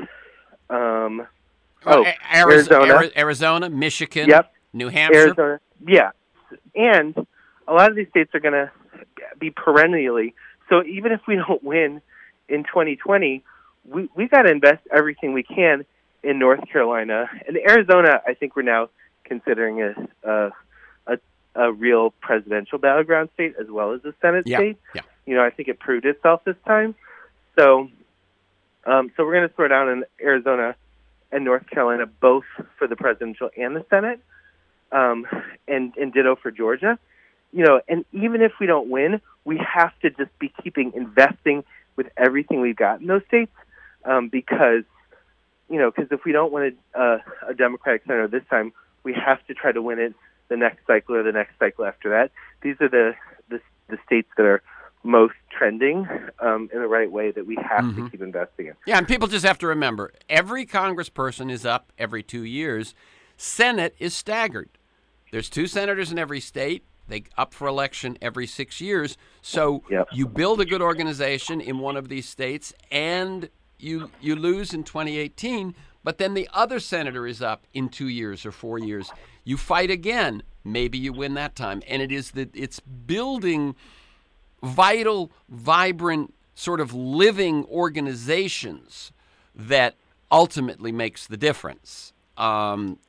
Arizona, Michigan, yep, New Hampshire. Arizona, yeah. And a lot of these states are going to be perennially. So even if we don't win in 2020, we got to invest everything we can in North Carolina. And Arizona, I think we're now considering a real presidential battleground state as well as a Senate state. Yeah. I think it proved itself this time. So we're going to throw down in Arizona and North Carolina, both for the presidential and the Senate, and ditto for Georgia. And even if we don't win, we have to just be keeping investing with everything we've got in those states, because if we don't win a Democratic senator this time, we have to try to win it the next cycle or the next cycle after that. These are the states that are most trending in the right way that we have to keep investing in. Yeah, and people just have to remember, every congressperson is up every 2 years. Senate is staggered. There's 2 senators in every state. They up for election every 6 years. So you build a good organization in one of these states, and you lose in 2018, but then the other senator is up in 2 years or 4 years. You fight again. Maybe you win that time. And it's building vital, vibrant, sort of living organizations that ultimately makes the difference. And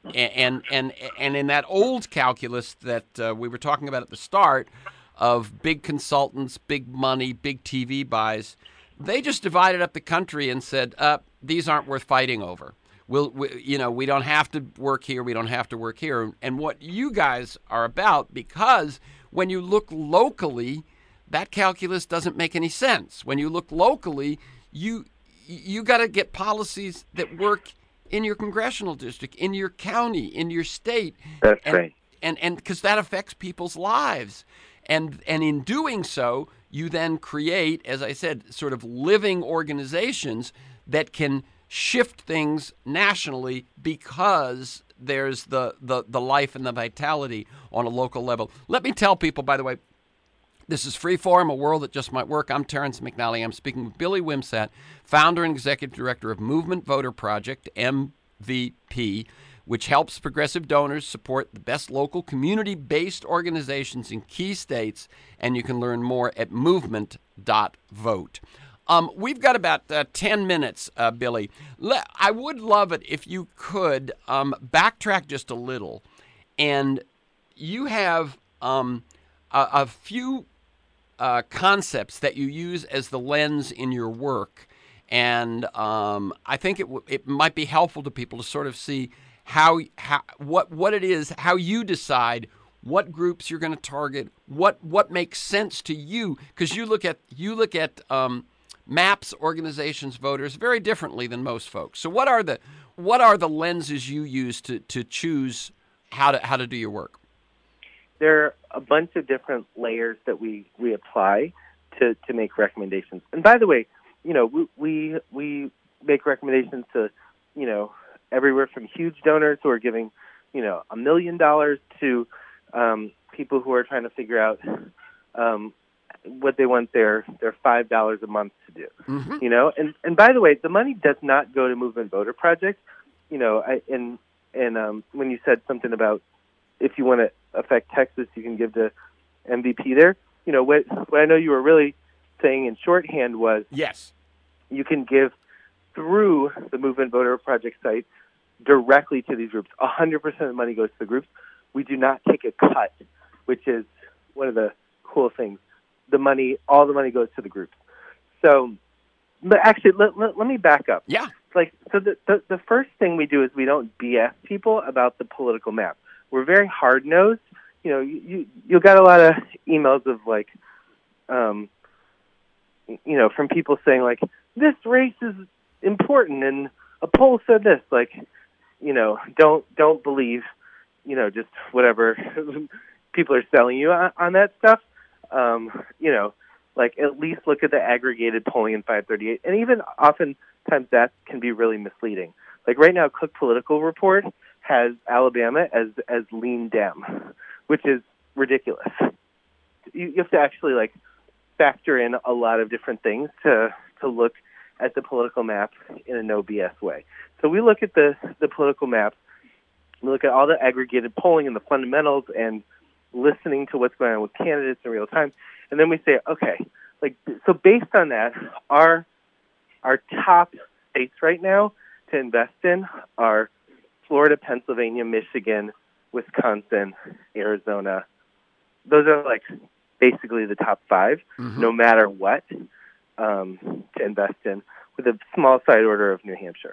in that old calculus that we were talking about at the start of big consultants, big money, big TV buys, they just divided up the country and said, these aren't worth fighting over. We don't have to work here. We don't have to work here. And what you guys are about, because when you look locally, that calculus doesn't make any sense. When you look locally, you got to get policies that work in your congressional district, in your county, in your state. That's right. And because that affects people's lives. And in doing so, you then create, as I said, sort of living organizations that can shift things nationally because there's the life and the vitality on a local level. Let me tell people, by the way, this is Freeform, a world that just might work. I'm Terrence McNally. I'm speaking with Billy Wimsatt, founder and executive director of Movement Voter Project, MVP, which helps progressive donors support the best local community-based organizations in key states, and you can learn more at movement.vote. We've got about 10 minutes, Billy. I would love it if you could backtrack just a little, and you have a few concepts that you use as the lens in your work, and I think it might be helpful to people to sort of see what it is, how you decide what groups you're going to target, what makes sense to you, because you look at maps, organizations, voters very differently than most folks. So what are the lenses you use to choose how to do your work? There are a bunch of different layers that we apply to make recommendations. And by the way, we make recommendations to, everywhere from huge donors who are giving, $1 million to people who are trying to figure out what they want their $5 a month to do. Mm-hmm. You know, and by the way, the money does not go to Movement Voter Project. You know, when you said something about if you want to affect Texas, you can give to MVP there. You know, what I know you were really saying in shorthand was yes, you can give through the Movement Voter Project site directly to these groups. 100% of the money goes to the groups. We do not take a cut, which is one of the cool things. All the money goes to the groups. So, but actually, let me back up. yeah, So the first thing we do is we don't BS people about the political map. We're very hard nosed. You know, you got a lot of emails of you know, from people saying like, this race is important and a poll said this. Like, you know, don't believe, you know, just whatever people are selling you on that stuff. You know, like at least look at the aggregated polling in 538, and even oftentimes that can be really misleading. Like right now, Cook Political Report has Alabama as lean Dem, which is ridiculous. You have to actually like factor in a lot of different things to look at the political map in a no BS way. So we look at the political map, we look at all the aggregated polling and the fundamentals and listening to what's going on with candidates in real time, and then we say, okay, like so based on that, our top states right now to invest in are Florida, Pennsylvania, Michigan, Wisconsin, Arizona. Those are like basically the top 5, no matter what, to invest in, with a small side order of New Hampshire.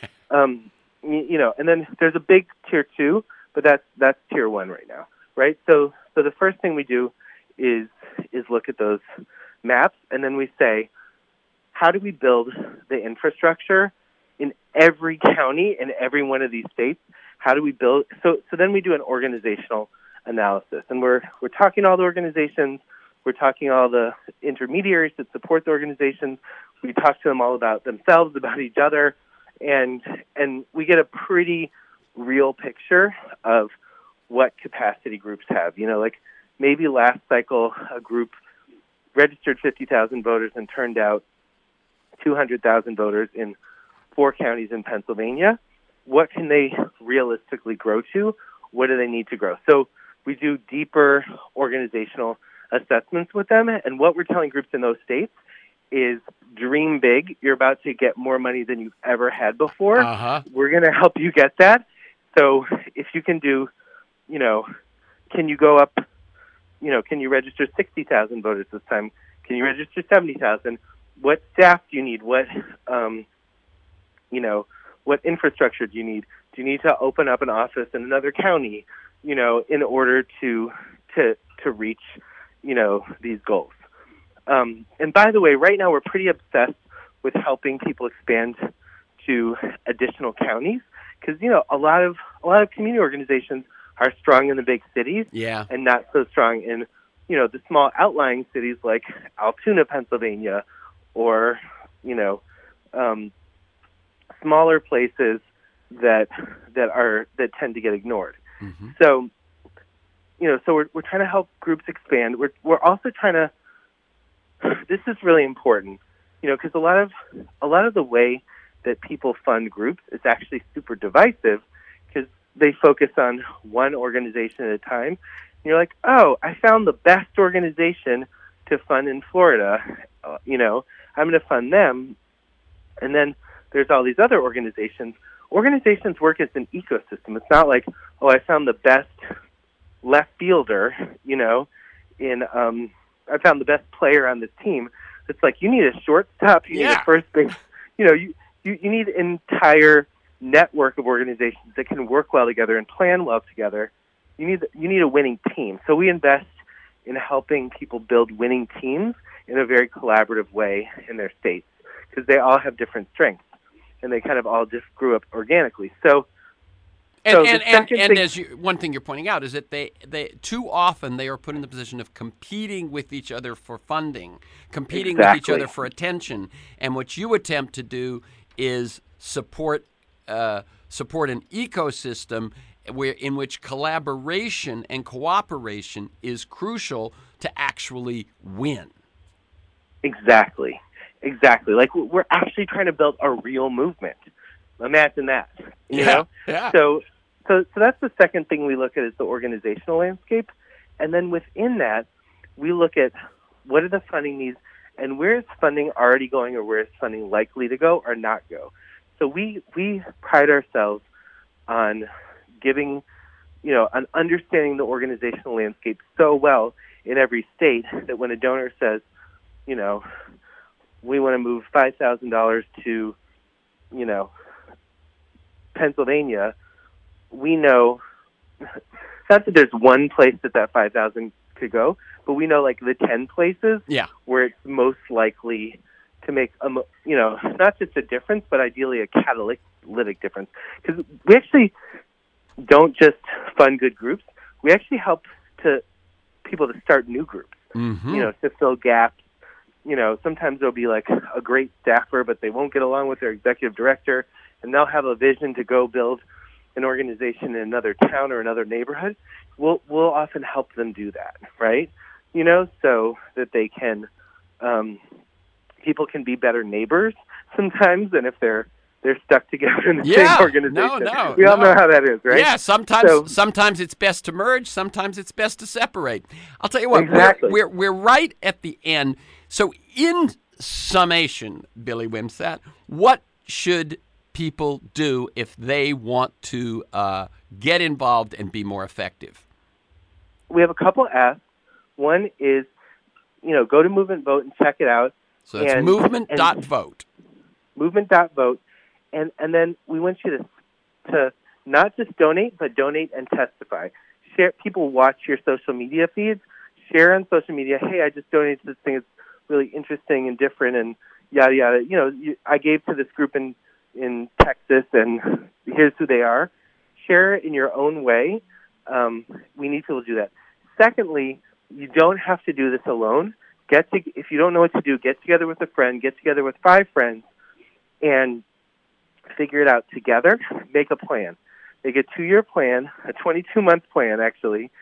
You know, and then there's a big tier 2, but that's tier 1 right now, right? So the first thing we do is look at those maps, and then we say, how do we build the infrastructure in every county in every one of these states? How do we build? So then we do an organizational analysis, and we're talking to all the organizations, we're talking to all the intermediaries that support the organizations. We talk to them all about themselves, about each other, and we get a pretty real picture of what capacity groups have. You know, like maybe last cycle a group registered 50,000 voters and turned out 200,000 voters in 4 counties in Pennsylvania. What can they realistically grow to? What do they need to grow? So we do deeper organizational assessments with them, and what we're telling groups in those states is dream big. You're about to get more money than you've ever had before. We're going to help you get that. So if you can do, you know, can you go up, you know, can you register 60,000 voters this time? Can you register 70,000? What staff do you need? What, you know, what infrastructure do you need? Do you need to open up an office in another county, you know, in order to reach, you know, these goals? And by the way, right now we're pretty obsessed with helping people expand to additional counties because, you know, a lot of community organizations are strong in the big cities and not so strong in, you know, the small outlying cities like Altoona, Pennsylvania, or, you know, smaller places that tend to get ignored. So, you know, so we're trying to help groups expand. We're also trying to. This is really important, you know, because a lot of the way that people fund groups is actually super divisive because they focus on one organization at a time. And you're like, oh, I found the best organization to fund in Florida. You know, I'm going to fund them. And then there's all these other organizations. Organizations work as an ecosystem. It's not like, oh, I found the best left fielder, you know, I found the best player on this team. It's like you need a shortstop, you need a first base. You know, you need an entire network of organizations that can work well together and plan well together. You need a winning team. So we invest in helping people build winning teams in a very collaborative way in their states because they all have different strengths and they kind of all just grew up organically. So. One thing you're pointing out is that they too often they are put in the position of competing with each other for funding, competing with each other for attention, and what you attempt to do is support an ecosystem in which collaboration and cooperation is crucial to actually win. Exactly. Like we're actually trying to build a real movement. Imagine that. You know? Yeah. So that's the second thing we look at is the organizational landscape. And then within that, we look at what are the funding needs and where is funding already going or where is funding likely to go or not go. So we pride ourselves on giving, on understanding the organizational landscape so well in every state that when a donor says, we want to move $5,000 to, Pennsylvania, we know not that there's one place that 5,000 could go, but we know like the 10 places where it's most likely to make not just a difference, but ideally a catalytic difference. Because we actually don't just fund good groups; we actually help people to start new groups. Mm-hmm. To fill gaps. Sometimes there'll be like a great staffer, but they won't get along with their executive director, and they'll have a vision to go build an organization in another town or another neighborhood. We'll often help them do that, right? So that they can, people can be better neighbors sometimes than if they're stuck together in the same organization. We all know how that is, right? Yeah, sometimes it's best to merge, sometimes it's best to separate. I'll tell you what, exactly. we're right at the end. So in summation, Billy Wimsatt, what should people do if they want to get involved and be more effective? We have a couple asks. One is, go to Movement Vote and check it out. So that's movement.vote. Movement.vote. And then we want you to not just donate, but donate and testify. Share. People watch your social media feeds. Share on social media, hey, I just donated to this thing. It's really interesting and different and yada, yada. I gave to this group in Texas, and here's who they are. Share it in your own way. We need people to do that. Secondly, you don't have to do this alone. If you don't know what to do, get together with a friend, get together with 5 friends, and figure it out together. Make a plan. Make a 2-year plan, a 22-month plan, actually,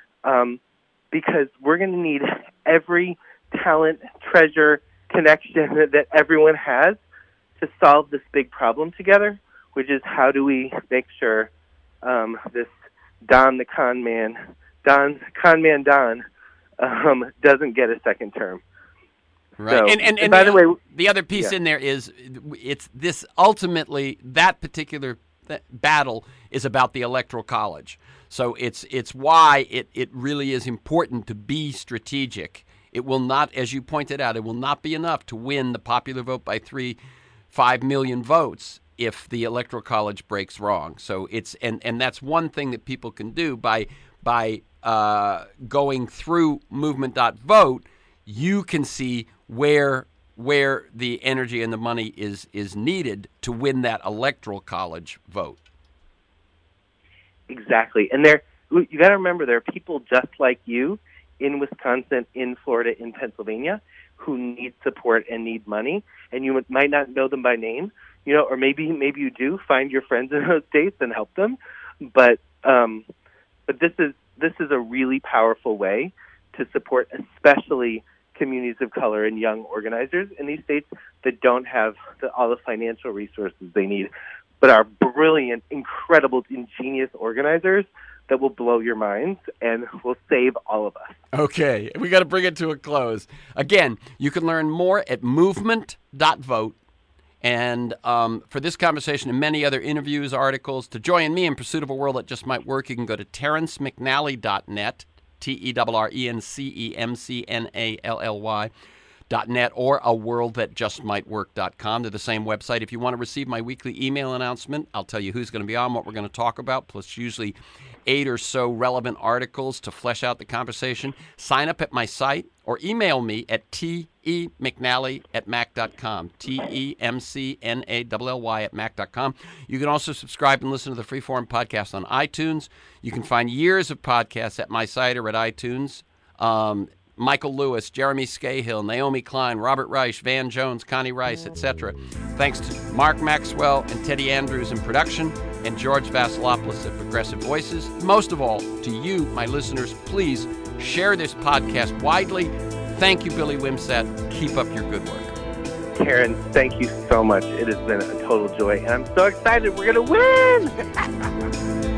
because we're going to need every talent, treasure, connection that everyone has to solve this big problem together, which is how do we make sure this Don doesn't get a second term. Right. So, and by the way, the other piece in there is it's this ultimately that particular battle is about the Electoral College. So it's why it really is important to be strategic. It will not, as you pointed out, it will not be enough to win the popular vote by 5 million votes if the Electoral College breaks wrong. So it's and that's one thing that people can do by going through movement.vote. You can see where the energy and the money is needed to win that Electoral College vote. Exactly. And you got to remember, there are people just like you in Wisconsin, in Florida, in Pennsylvania who need support and need money, and you might not know them by name, or maybe you do. Find your friends in those states and help them. But this is a really powerful way to support, especially communities of color and young organizers in these states that don't have all the financial resources they need, but are brilliant, incredible, ingenious organizers that will blow your minds and will save all of us. Okay, we got to bring it to a close. Again, you can learn more at movement.vote. And for this conversation and many other interviews, articles, to join me in pursuit of a world that just might work, you can go to TerrenceMcNally.net, TerrenceMcNally.net, or aworldthatjustmightwork.com. They're the same website. If you want to receive my weekly email announcement, I'll tell you who's going to be on, what we're going to talk about, plus usually 8 or so relevant articles to flesh out the conversation. Sign up at my site or email me at temcnally@mac.com, temcnally@mac.com. You can also subscribe and listen to the Freeform podcast on iTunes. You can find years of podcasts at my site or at iTunes. Michael Lewis, Jeremy Scahill, Naomi Klein, Robert Reich, Van Jones, Connie Rice, etc. Thanks to Mark Maxwell and Teddy Andrews in production. and George Vasilopoulos at Progressive Voices. Most of all, to you, my listeners, please share this podcast widely. Thank you, Billy Wimsatt. Keep up your good work. Karen, thank you so much. It has been a total joy, and I'm so excited. We're going to win!